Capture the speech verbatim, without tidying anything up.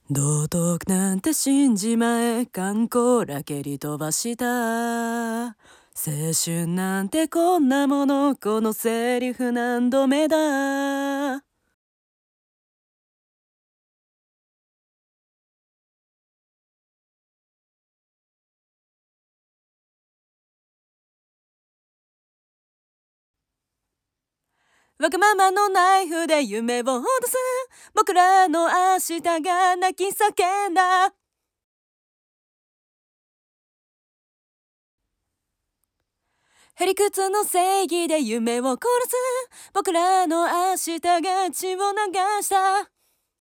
道徳なんて信じまえ、観光ら蹴り飛ばした。青春なんてこんなもの、このセリフ何度目だ。わがままのナイフで夢を落とす、僕らの明日が泣き叫んだ。へりくつの正義で夢を殺す、僕らの明日が血を流した。